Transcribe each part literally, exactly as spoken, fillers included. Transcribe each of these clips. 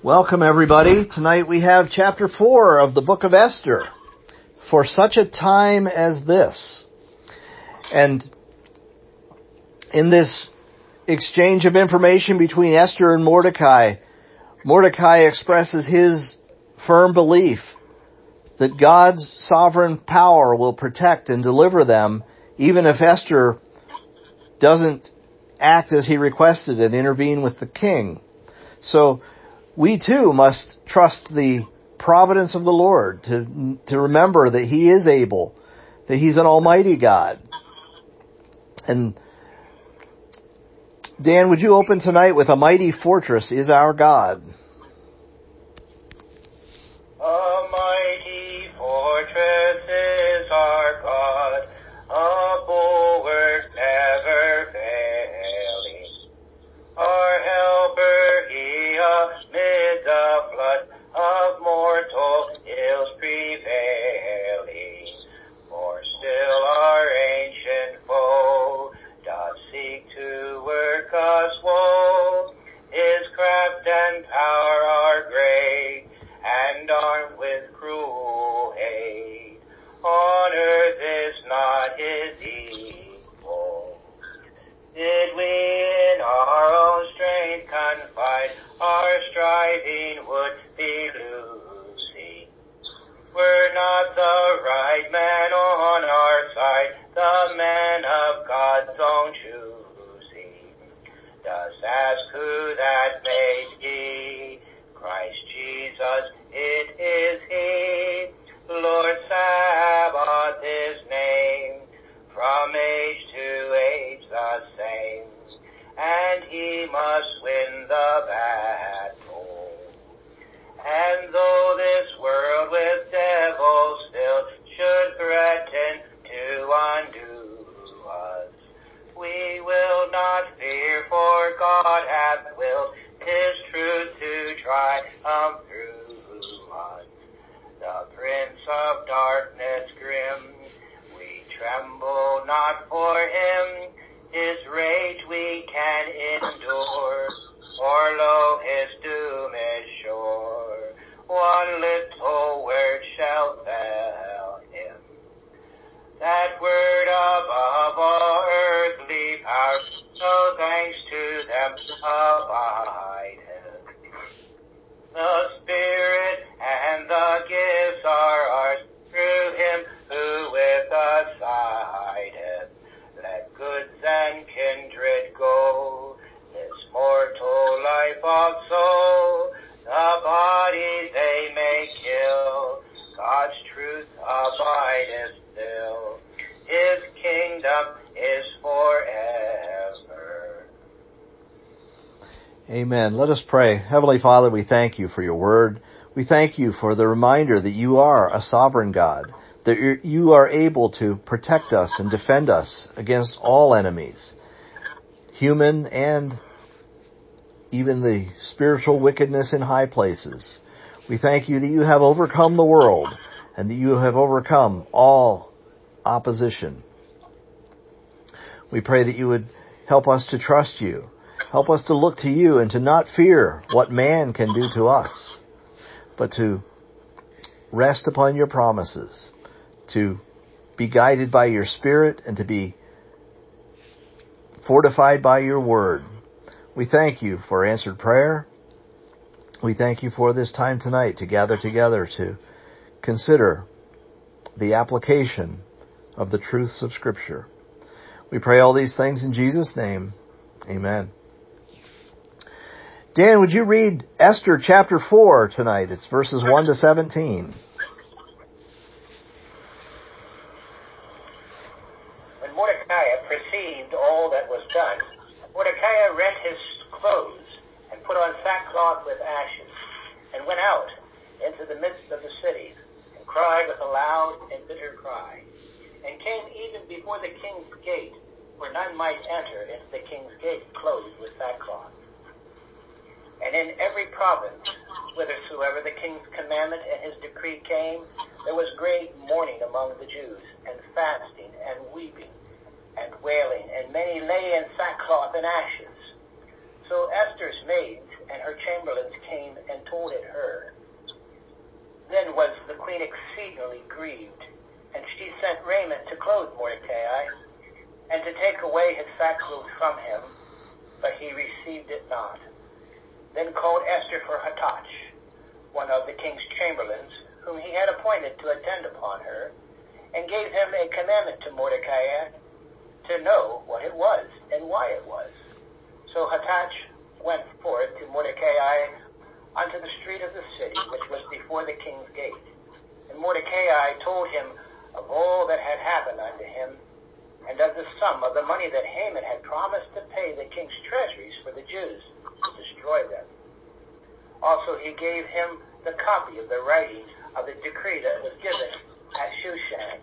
Welcome, everybody. Tonight we have chapter four of the book of Esther, For Such a Time as This. And in this exchange of information between Esther and Mordecai, Mordecai expresses his firm belief that God's sovereign power will protect and deliver them, even if Esther doesn't act as he requested and intervene with the king. So we too must trust the providence of the Lord to, to remember that He is able, that He's an almighty God. And Dan, would you open tonight with "A Mighty Fortress is Our God"? A mighty fortress is our God, a bulwark never failing. Our helper, He amid the flood of mortal ills prevailing. For still our ancient foe doth seek to work us woe. His craft and power are great, and armed with cruel hate. On earth is not His equal. Did we in our own strength confide, our striving would be losing. Were not the right man on our side, the man of God's own choosing. Does ask who that may be, Christ Jesus, it is He. Lord Sabaoth His name, from age to age the same, and He must win the battle. And though this world with devils still should threaten to undo us, we will not fear, for God hath willed His truth to triumph through us. The Prince of Darkness grim, we tremble not for him. His rage we can endure, for lo, his doom is sure. One little word shall fell him. That word above all earthly powers, no thanks to them abideth. The Spirit and the gifts are ours through Him who with us sideth. Let goods and kindred go, this mortal life also. The body they may kill, God's truth abideth still. His kingdom is forever. Amen. Let us pray. Heavenly Father, we thank You for Your word. We thank You for the reminder that You are a sovereign God, that You are able to protect us and defend us against all enemies, human and even the spiritual wickedness in high places. We thank You that You have overcome the world and that You have overcome all opposition. We pray that You would help us to trust You. Help us to look to You and to not fear what man can do to us, but to rest upon Your promises, to be guided by Your Spirit, and to be fortified by Your word. We thank You for answered prayer. We thank You for this time tonight to gather together to consider the application of the truths of Scripture. We pray all these things in Jesus' name. Amen. Dan, would you read Esther chapter four tonight? It's verses one to seventeen. When Mordecai perceived all that was done, Mordecai rent his clothes and put on sackcloth with ashes, and went out into the midst of the city, and cried with a loud and bitter cry, and came even before the king's gate, where none might enter into the king's gate clothed with sackcloth. And in every province, whithersoever the king's commandment and his decree came, there was great mourning among the Jews, and fasting, and weeping, and wailing, and many lay in sackcloth and ashes. So Esther's maids and her chamberlains came and told it her. Then was the queen exceedingly grieved, and she sent raiment to clothe Mordecai, and to take away his sackcloth from him, but he received it not. Then called Esther for Hathach, one of the king's chamberlains, whom he had appointed to attend upon her, and gave him a commandment to Mordecai to know what it was and why it was. So Hathach went forth to Mordecai unto the street of the city, which was before the king's gate. And Mordecai told him of all that had happened unto him, and of the sum of the money that Haman had promised to pay the king's treasuries for the Jews, to destroy them. Also he gave him the copy of the writing of the decree that was given at Shushan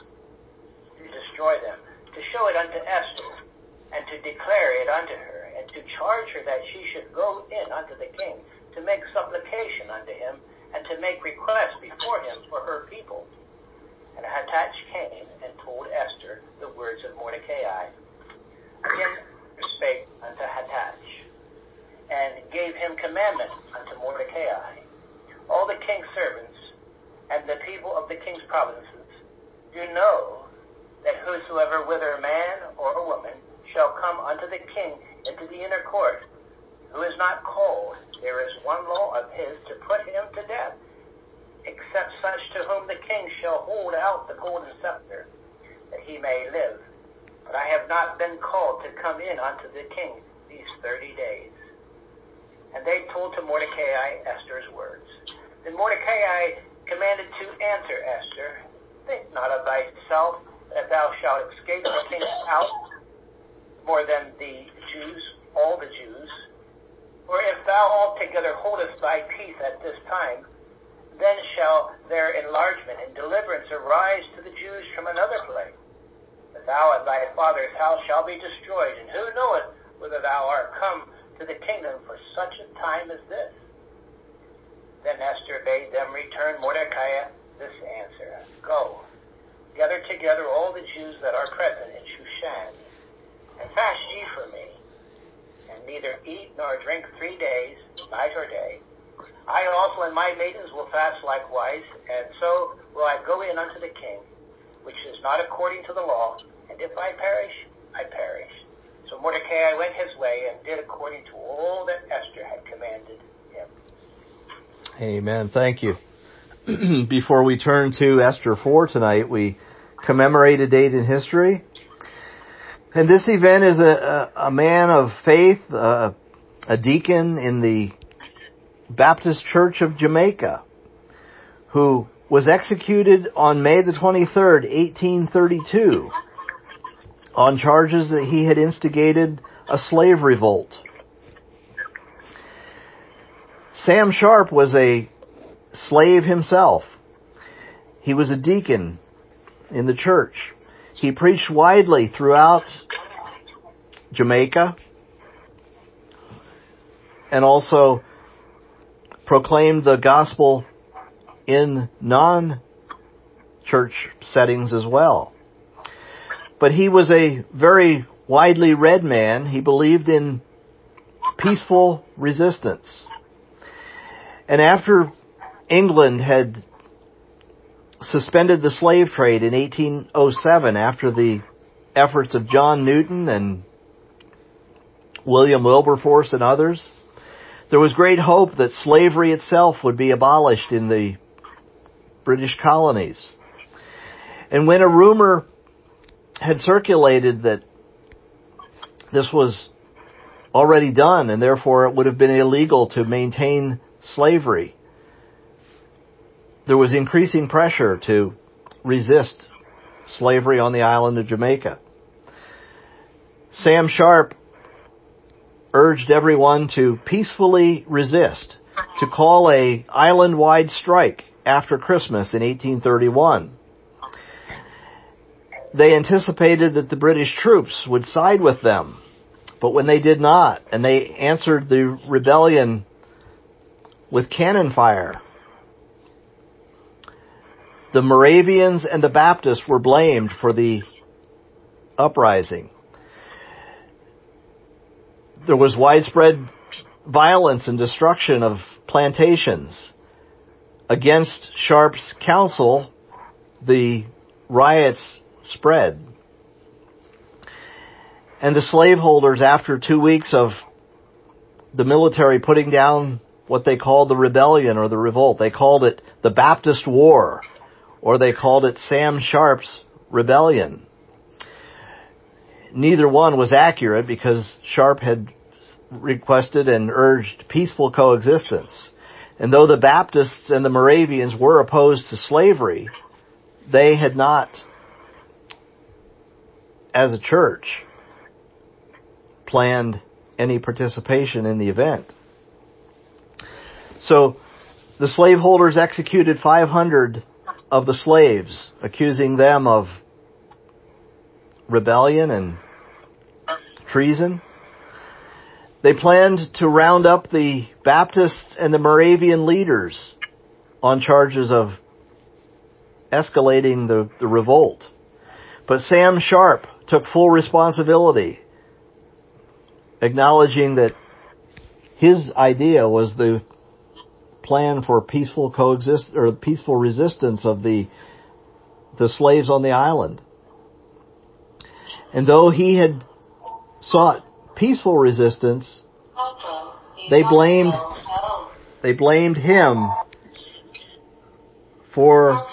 to destroy them, to show it unto Esther, and to declare it unto her, and to charge her that she should go in unto the king, to make supplication unto him, and to make request before him for her people. And Hathach came and told Esther the words of Mordecai. Again spake unto Hathach, and gave him commandment unto Mordecai. All the king's servants and the people of the king's provinces do know that whosoever, whether a man or a woman, shall come unto the king into the inner court, who is not called, there is one law of his to put him to death, except such to whom the king shall hold out the golden scepter, that he may live. But I have not been called to come in unto the king these thirty days. And they told to Mordecai Esther's words. Then Mordecai commanded to answer Esther, think not of thyself that thou shalt escape the king's house more than the Jews, all the Jews. For if thou altogether holdest thy peace at this time, then shall their enlargement and deliverance arise to the Jews from another place. But thou and thy father's house shall be destroyed, and who knoweth whether thou art come to the kingdom for such a time as this? Then Esther bade them return Mordecai this answer. Go, gather together all the Jews that are present in Shushan, and fast ye for me, and neither eat nor drink three days, night or day. I also and my maidens will fast likewise, and so will I go in unto the king, which is not according to the law, and if I perish, I perish. So Mordecai went his way and did according to all that Esther had commanded him. Amen. Thank you. Before we turn to Esther four tonight, we commemorate a date in history. And this event is a, a, a man of faith, uh, a deacon in the Baptist Church of Jamaica, who was executed on May the twenty-third, eighteen thirty-two, on charges that he had instigated a slave revolt. Sam Sharp was a slave himself. He was a deacon in the church. He preached widely throughout Jamaica and also proclaimed the gospel in non-church settings as well. But he was a very widely read man. He believed in peaceful resistance. And after England had suspended the slave trade in eighteen oh seven, after the efforts of John Newton and William Wilberforce and others, there was great hope that slavery itself would be abolished in the British colonies. And when a rumor had circulated that this was already done and therefore it would have been illegal to maintain slavery, there was increasing pressure to resist slavery on the island of Jamaica. Sam Sharp urged everyone to peacefully resist, to call a island-wide strike after Christmas in eighteen thirty-one. They anticipated that the British troops would side with them, but when they did not, and they answered the rebellion with cannon fire, the Moravians and the Baptists were blamed for the uprising. There was widespread violence and destruction of plantations. Against Sharp's counsel, the riots spread. And the slaveholders, after two weeks of the military putting down what they called the rebellion or the revolt, they called it the Baptist War, or they called it Sam Sharp's Rebellion. Neither one was accurate, because Sharp had requested and urged peaceful coexistence. And though the Baptists and the Moravians were opposed to slavery, they had not, as a church, planned any participation in the event. So the slaveholders executed five hundred of the slaves, accusing them of rebellion and treason. They planned to round up the Baptists and the Moravian leaders on charges of escalating the, the revolt. But Sam Sharp took full responsibility, acknowledging that his idea was the plan for peaceful coexist or peaceful resistance of the the slaves on the island. And though he had sought peaceful resistance, they blamed they blamed him for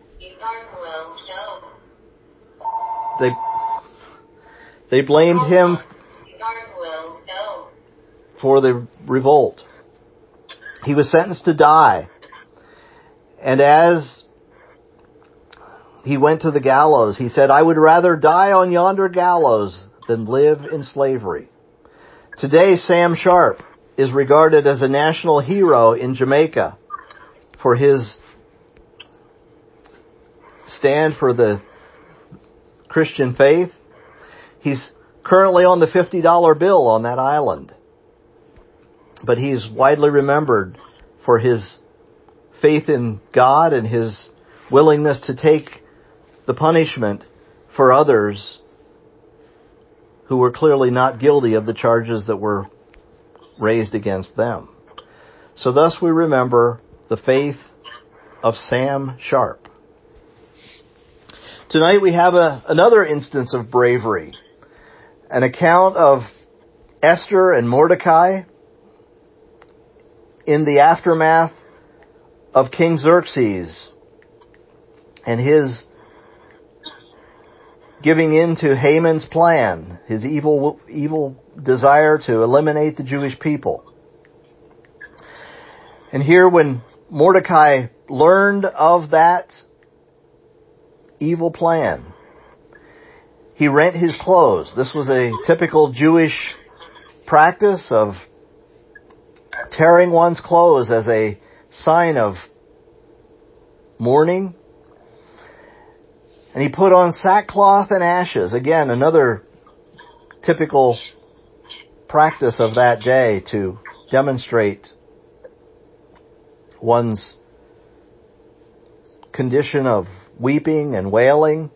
they they blamed him for the revolt. He was sentenced to die. And as he went to the gallows, he said, "I would rather die on yonder gallows than live in slavery." Today, Sam Sharp is regarded as a national hero in Jamaica for his stand for the Christian faith. He's currently on the fifty dollar bill on that island. But he's widely remembered for his faith in God and his willingness to take the punishment for others who were clearly not guilty of the charges that were raised against them. So thus we remember the faith of Sam Sharp. Tonight we have a, another instance of bravery, an account of Esther and Mordecai in the aftermath of King Xerxes and his giving in to Haman's plan, his evil evil desire to eliminate the Jewish people. And here, when Mordecai learned of that evil plan, he rent his clothes. This was a typical Jewish practice of tearing one's clothes as a sign of mourning. And he put on sackcloth and ashes. Again, another typical practice of that day to demonstrate one's condition of weeping and wailing.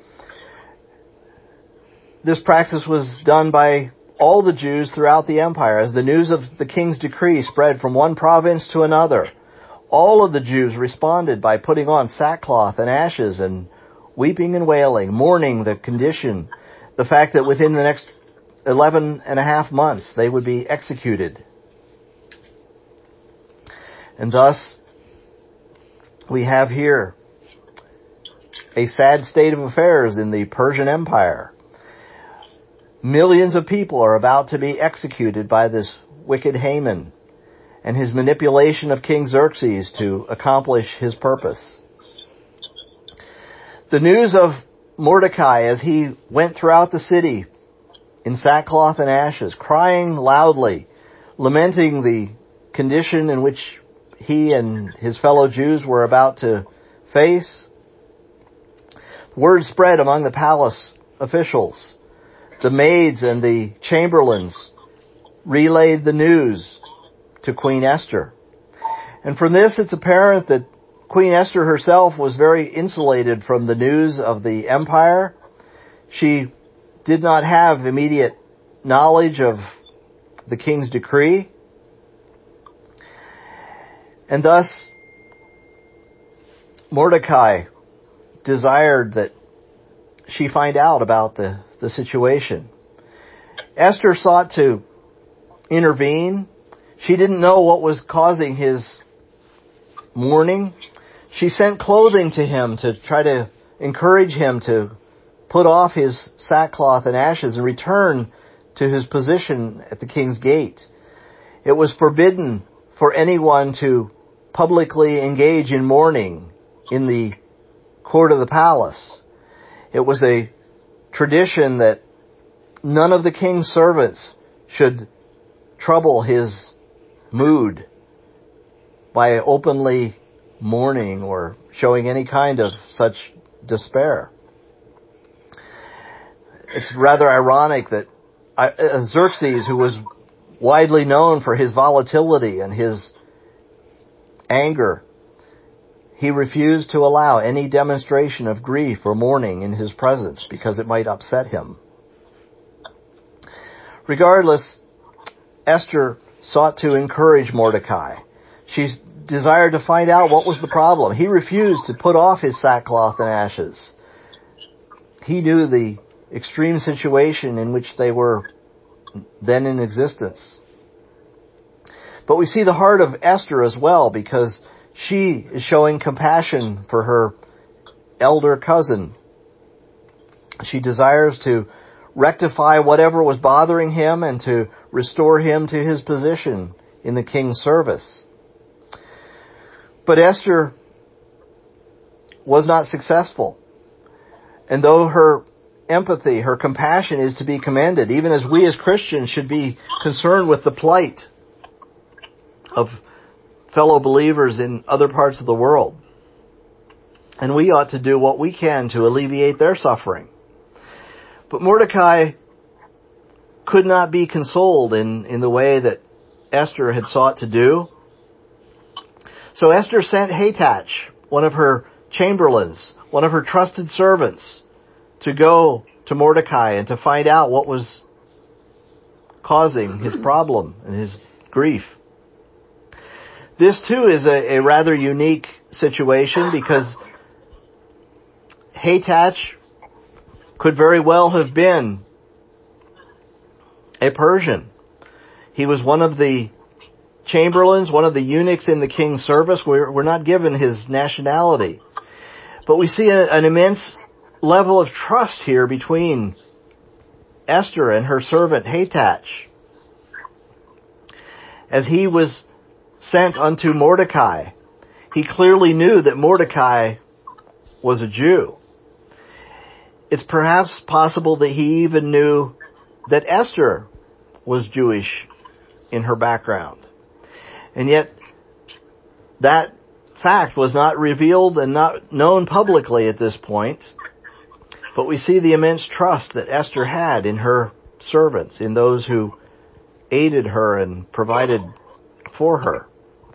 This practice was done by all the Jews throughout the empire. As the news of the king's decree spread from one province to another, all of the Jews responded by putting on sackcloth and ashes and weeping and wailing, mourning the condition, the fact that within the next eleven and a half months they would be executed. And thus, we have here a sad state of affairs in the Persian Empire. Millions of people are about to be executed by this wicked Haman and his manipulation of King Xerxes to accomplish his purpose. The news of Mordecai as he went throughout the city in sackcloth and ashes, crying loudly, lamenting the condition in which he and his fellow Jews were about to face. Word spread among the palace officials. The maids and the chamberlains relayed the news to Queen Esther. And from this, it's apparent that Queen Esther herself was very insulated from the news of the empire. She did not have immediate knowledge of the king's decree. And thus, Mordecai desired that she find out about the, the situation. Esther sought to intervene. She didn't know what was causing his mourning. She sent clothing to him to try to encourage him to put off his sackcloth and ashes and return to his position at the king's gate. It was forbidden for anyone to publicly engage in mourning in the court of the palace. It was a tradition that none of the king's servants should trouble his mood by openly mourning or showing any kind of such despair. It's rather ironic that Xerxes, who was widely known for his volatility and his anger, he refused to allow any demonstration of grief or mourning in his presence because it might upset him. Regardless, Esther sought to encourage Mordecai. She desired to find out what was the problem. He refused to put off his sackcloth and ashes. He knew the extreme situation in which they were then in existence. But we see the heart of Esther as well, because she is showing compassion for her elder cousin. She desires to rectify whatever was bothering him and to restore him to his position in the king's service. But Esther was not successful. And though her empathy, her compassion is to be commended, even as we as Christians should be concerned with the plight of fellow believers in other parts of the world. And we ought to do what we can to alleviate their suffering. But Mordecai could not be consoled in, in the way that Esther had sought to do. So Esther sent Hatach, one of her chamberlains, one of her trusted servants, to go to Mordecai and to find out what was causing his problem and his grief. This too is a, a rather unique situation, because Hatach could very well have been a Persian. He was one of the chamberlains, one of the eunuchs in the king's service. We're, we're not given his nationality. But we see a, an immense level of trust here between Esther and her servant Hatach. As he was sent unto Mordecai, he clearly knew that Mordecai was a Jew. It's perhaps possible that he even knew that Esther was Jewish in her background. And yet, that fact was not revealed and not known publicly at this point. But we see the immense trust that Esther had in her servants, in those who aided her and provided for her.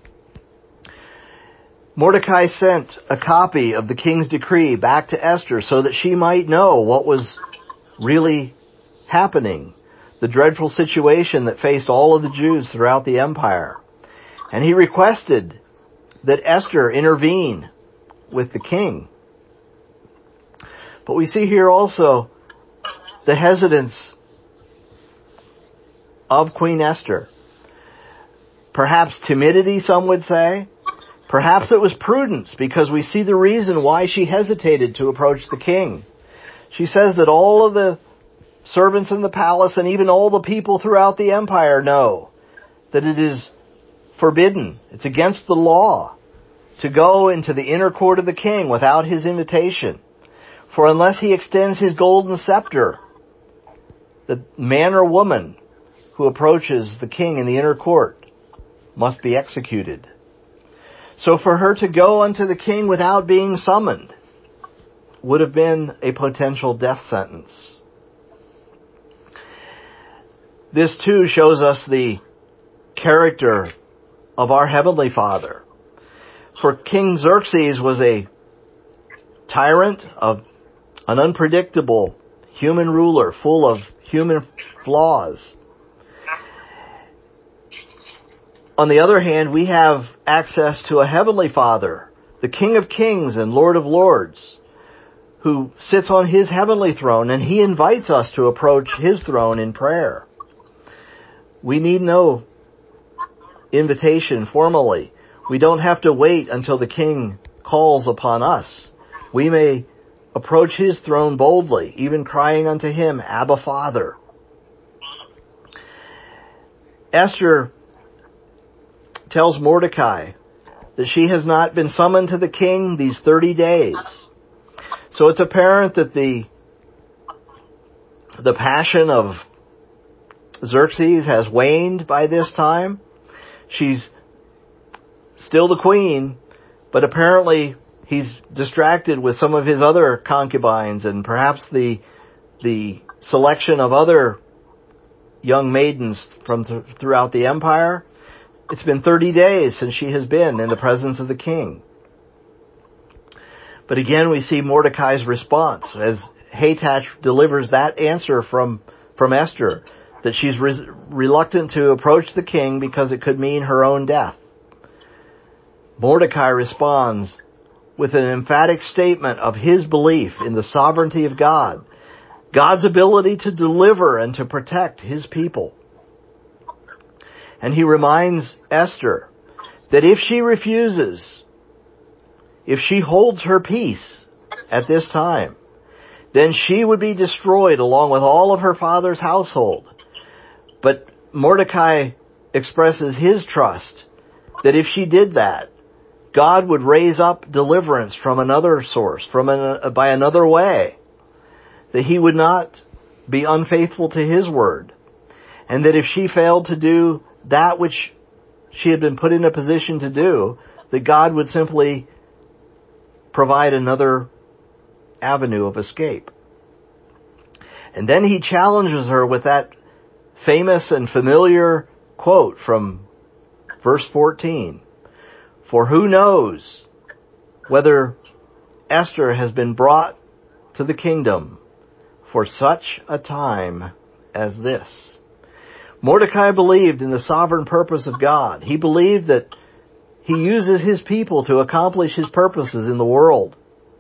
Mordecai sent a copy of the king's decree back to Esther so that she might know what was really happening, the dreadful situation that faced all of the Jews throughout the empire. And he requested that Esther intervene with the king. But we see here also the hesitance of Queen Esther. Perhaps timidity, some would say. Perhaps it was prudence, because we see the reason why she hesitated to approach the king. She says that all of the servants in the palace and even all the people throughout the empire know that it is forbidden, it's against the law, to go into the inner court of the king without his invitation. For unless he extends his golden scepter, the man or woman who approaches the king in the inner court must be executed. So for her to go unto the king without being summoned would have been a potential death sentence. This too shows us the character of our Heavenly Father. For King Xerxes was a tyrant, of an unpredictable human ruler, full of human flaws. On the other hand, we have access to a heavenly Father, the King of Kings and Lord of Lords, who sits on his heavenly throne, and he invites us to approach his throne in prayer. We need no invitation formally. We don't have to wait until the King calls upon us. We may approach his throne boldly, even crying unto him, Abba, Father. Esther tells Mordecai that she has not been summoned to the king these thirty days. So it's apparent that the, the passion of Xerxes has waned by this time. She's still the queen, but apparently he's distracted with some of his other concubines and perhaps the the selection of other young maidens from th- throughout the empire. It's been thirty days since she has been in the presence of the king. But again, we see Mordecai's response as Hathach delivers that answer from, from Esther, that she's re- reluctant to approach the king because it could mean her own death. Mordecai responds with an emphatic statement of his belief in the sovereignty of God, God's ability to deliver and to protect his people. And he reminds Esther that if she refuses, if she holds her peace at this time, then she would be destroyed along with all of her father's household. But Mordecai expresses his trust that if she did that, God would raise up deliverance from another source, from an, by another way, that he would not be unfaithful to his word, and that if she failed to do that which she had been put in a position to do, that God would simply provide another avenue of escape. And then he challenges her with that famous and familiar quote from verse fourteen. For who knows whether Esther has been brought to the kingdom for such a time as this? Mordecai believed in the sovereign purpose of God. He believed that he uses his people to accomplish his purposes in the world.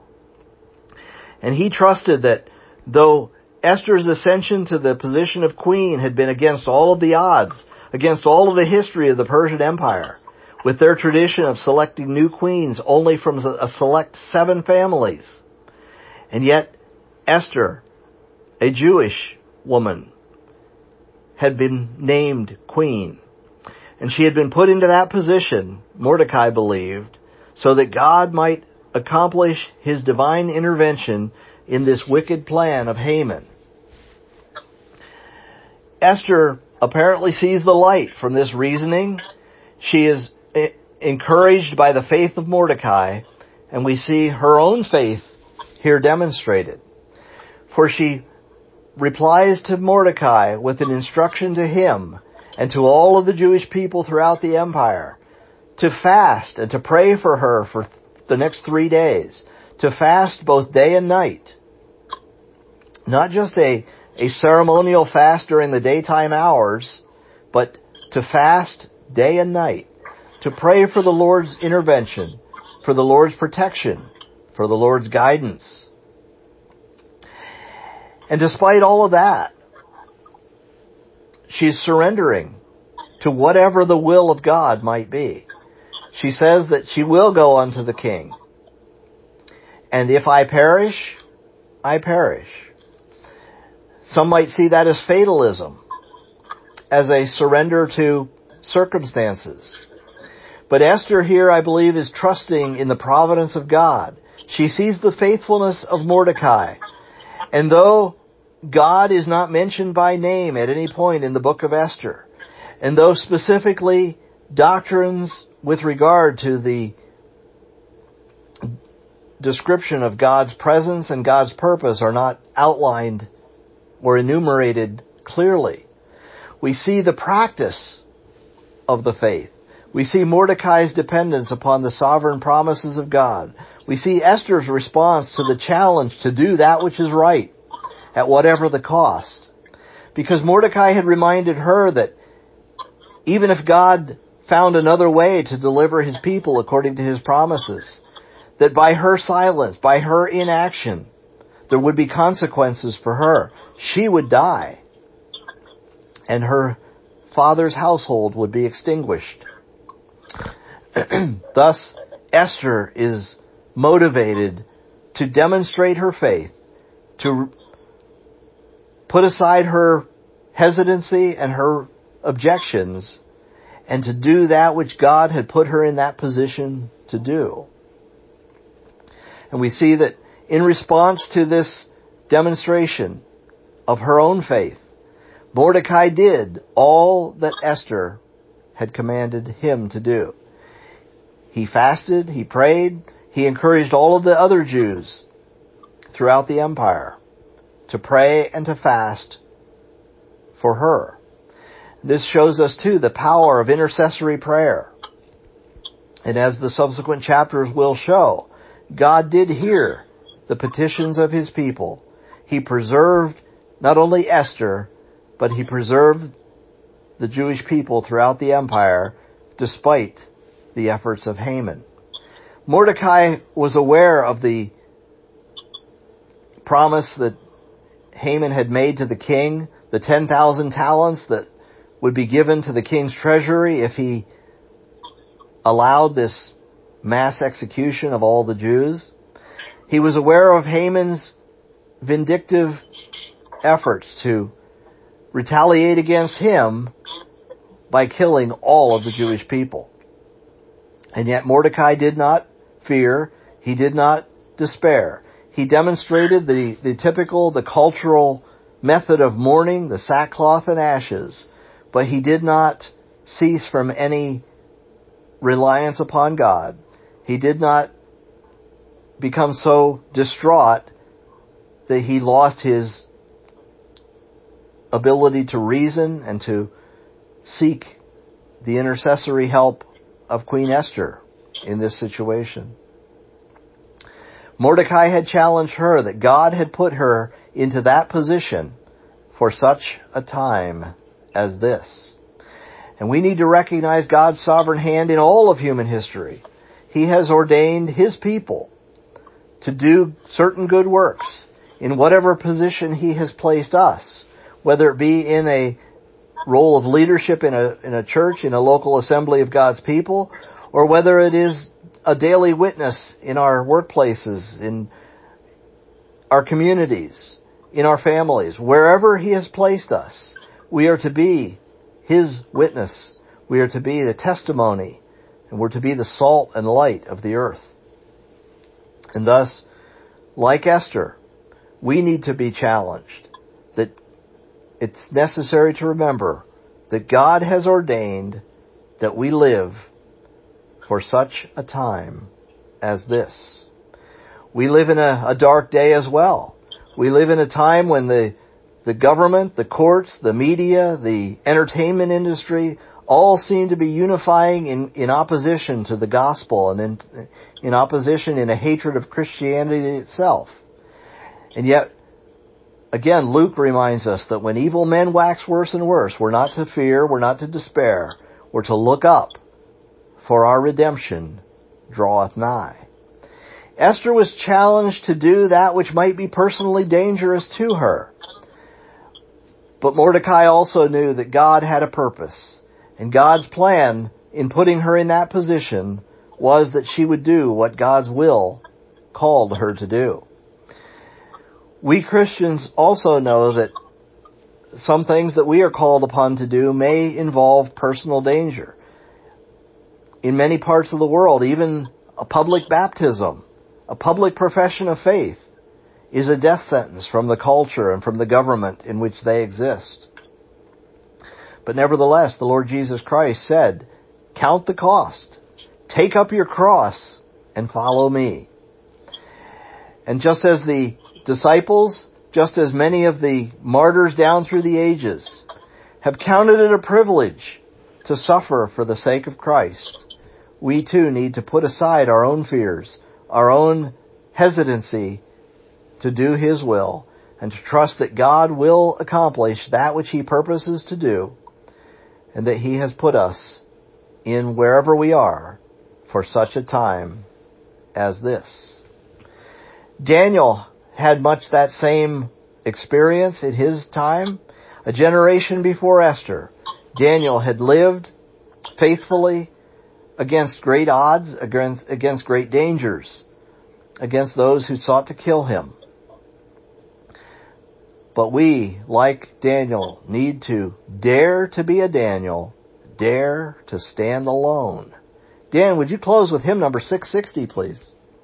And he trusted that though Esther's ascension to the position of queen had been against all of the odds, against all of the history of the Persian Empire, with their tradition of selecting new queens only from a select seven families, and yet Esther, a Jewish woman, had been named queen. And she had been put into that position, Mordecai believed, so that God might accomplish his divine intervention in this wicked plan of Haman. Esther apparently sees the light from this reasoning. She is encouraged by the faith of Mordecai, and we see her own faith here demonstrated. For she replies to Mordecai with an instruction to him and to all of the Jewish people throughout the empire to fast and to pray for her for the next three days, to fast both day and night. Not just a, a ceremonial fast during the daytime hours, but to fast day and night, to pray for the Lord's intervention, for the Lord's protection, for the Lord's guidance. And despite all of that, she's surrendering to whatever the will of God might be. She says that she will go unto the king. And if I perish, I perish. Some might see that as fatalism, as a surrender to circumstances. But Esther here, I believe, is trusting in the providence of God. She sees the faithfulness of Mordecai. And though God is not mentioned by name at any point in the book of Esther, and though specifically doctrines with regard to the description of God's presence and God's purpose are not outlined or enumerated clearly, we see the practice of the faith. We see Mordecai's dependence upon the sovereign promises of God. We see Esther's response to the challenge to do that which is right, at whatever the cost. Because Mordecai had reminded her that even if God found another way to deliver his people according to his promises. That by her silence, by her inaction, there would be consequences for her. She would die, and her father's household would be extinguished. Thus, Esther is motivated to demonstrate her faith, to put aside her hesitancy and her objections, and to do that which God had put her in that position to do. And we see that in response to this demonstration of her own faith, Mordecai did all that Esther had commanded him to do. He fasted, he prayed, he encouraged all of the other Jews throughout the empire to pray and to fast for her. This shows us, too, the power of intercessory prayer. And as the subsequent chapters will show, God did hear the petitions of his people. He preserved not only Esther, but he preserved the Jewish people throughout the empire despite the efforts of Haman. Mordecai was aware of the promise that Haman had made to the king, the ten thousand talents that would be given to the king's treasury if he allowed this mass execution of all the Jews. He was aware of Haman's vindictive efforts to retaliate against him by killing all of the Jewish people. And yet Mordecai did not fear. He did not despair. He demonstrated the, the typical, the cultural method of mourning, the sackcloth and ashes, but he did not cease from any reliance upon God. He did not become so distraught that he lost his ability to reason and to seek the intercessory help of Queen Esther in this situation. Mordecai had challenged her that God had put her into that position for such a time as this. And we need to recognize God's sovereign hand in all of human history. He has ordained his people to do certain good works in whatever position he has placed us, whether it be in a role of leadership in a, in a church, in a local assembly of God's people, or whether it is a daily witness in our workplaces, in our communities, in our families. Wherever he has placed us, we are to be his witness. We are to be the testimony, and we're to be the salt and light of the earth. And thus, like Esther, we need to be challenged that it's necessary to remember that God has ordained that we live for such a time as this. We live in a, a dark day as well. We live in a time when the, the government, the courts, the media, the entertainment industry all seem to be unifying in, in opposition to the gospel and in, in opposition in a hatred of Christianity itself. And yet, again, Luke reminds us that when evil men wax worse and worse, we're not to fear, we're not to despair, we're to look up, for our redemption draweth nigh. Esther was challenged to do that which might be personally dangerous to her. But Mordecai also knew that God had a purpose, and God's plan in putting her in that position was that she would do what God's will called her to do. We Christians also know that some things that we are called upon to do may involve personal danger. In many parts of the world, even a public baptism, a public profession of faith, is a death sentence from the culture and from the government in which they exist. But nevertheless, the Lord Jesus Christ said, "Count the cost. Take up your cross and follow me." And just as the disciples, just as many of the martyrs down through the ages, have counted it a privilege to suffer for the sake of Christ, we too need to put aside our own fears, our own hesitancy to do his will, and to trust that God will accomplish that which he purposes to do, and that he has put us in wherever we are for such a time as this. Daniel had much that same experience in his time. A generation before Esther, Daniel had lived faithfully against great odds, against, against great dangers, against those who sought to kill him. But we, like Daniel, need to dare to be a Daniel, dare to stand alone. Dan, would you close with hymn number six sixty, please?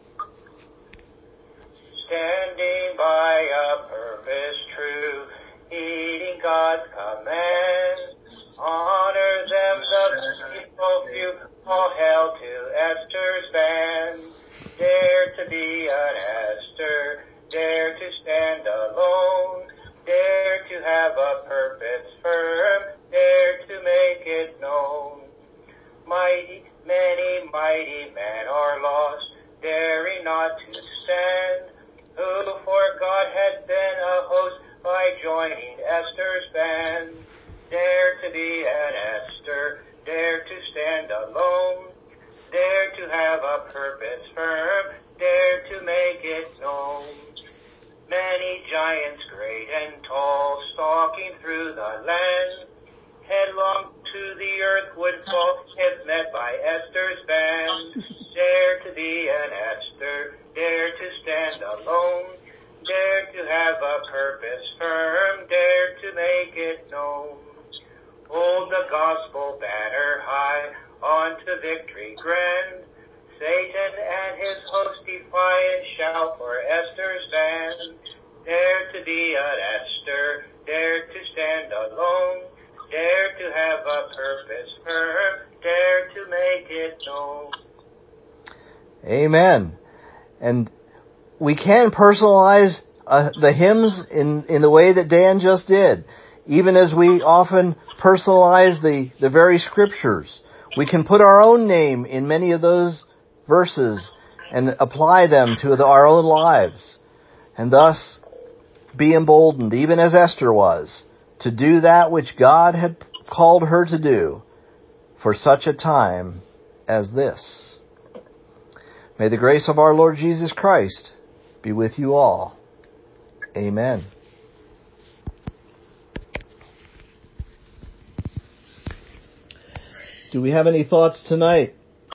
Standing by a purpose true, heeding God's command, honor them the people few, all hail to Esther's band. Dare to be an Esther, dare to stand alone, dare to have a purpose firm, dare to make it known. Mighty, many mighty men are lost, daring not to stand, who for God had been a host by joining Esther's band. Dare to be an Esther, dare to stand alone, dare to have a purpose firm, dare to make it known. Many giants great and tall, stalking through the land, headlong to the earth would fall if met by Esther's band. Dare to be an Esther, dare to stand alone, dare to have a purpose firm, dare to make it known. Hold the gospel banner high, on to victory grand. Satan and his host defy and shout for Esther's band. Dare to be an Esther, dare to stand alone, dare to have a purpose firm, dare to make it known. Amen. And we can personalize uh, the hymns in, in the way that Dan just did. Even as we often personalize the, the very scriptures, we can put our own name in many of those verses and apply them to the, our own lives. And thus be emboldened, even as Esther was, to do that which God had called her to do for such a time as this. May the grace of our Lord Jesus Christ be with you all. Amen. Do we have any thoughts tonight